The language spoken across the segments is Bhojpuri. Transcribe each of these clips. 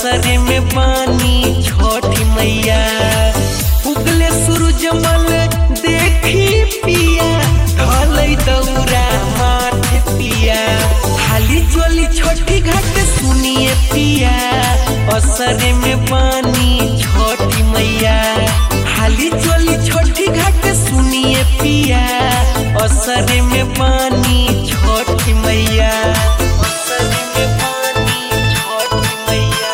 असरे में पानी छठी मैया। उगले सूरजमल देखी पिया, ढलै दौरा माथे पिया। हाली जोली छठी घाट सुनिए पिया, असरे में पानी छठी मैया। हाली जोली छठी घाट सुनिए पिया, असरे में पानी छठी मैया। असरे में पानी छठी मैया।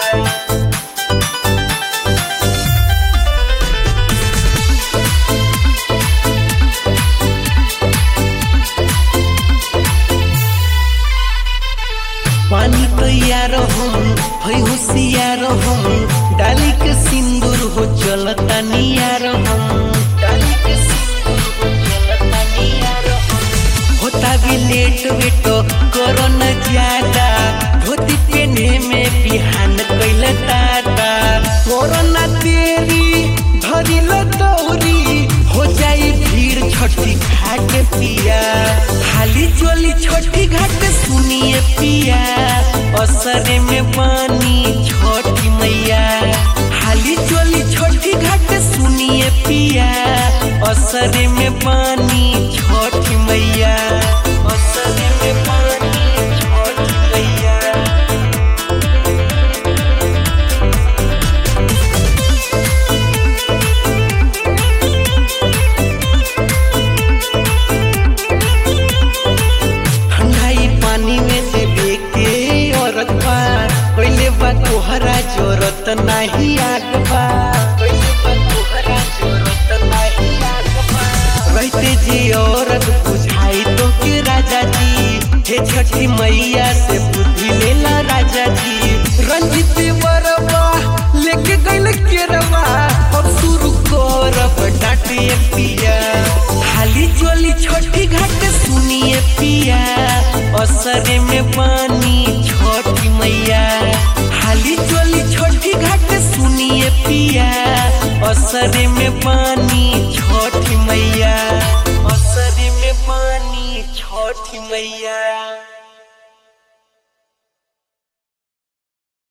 पानी तैयार हम है होशियार हम, डाली के सिंदूर हो चलता नियार हम। डाली के सिंदूर हो चलता नियार हम। होता भी लेट बेटो करो न ज्यादा, धोती पहने में बिहान कैल दादा। कोरोना तेरी धरी लो दौरी, हो जाई भीड़ छठी घाट पिया। हाली जोली छठी घाट सुनिए पिया, असरे में पानी छठी मैया। हाली जोली छठी घाट सुनिए पिया, असरे में पानी छठी मैया। असरे में पानी छठी मैया। ठंडाई पानी में देवे के औरत बा, पहले बा तोहरा जरूरत नहीं आग बा। पहले बा तोहरा जरूरत नहीं आग बा। रहते जी औरत बुझाई तो के राजा जी, हे छठी मैया से बुद्धि लेला राजा जी। रंजित बरबा लेके गइल केरवा, अब शुरू करब डांटे पिया। हाली जोली छठी घाट सुनिए पिया, असरे में पानी छठी मैया। हाली जोली छठी घाट सुनिए पिया, असरे में पानी छठी मैया। असरे में पानी छठी मैया।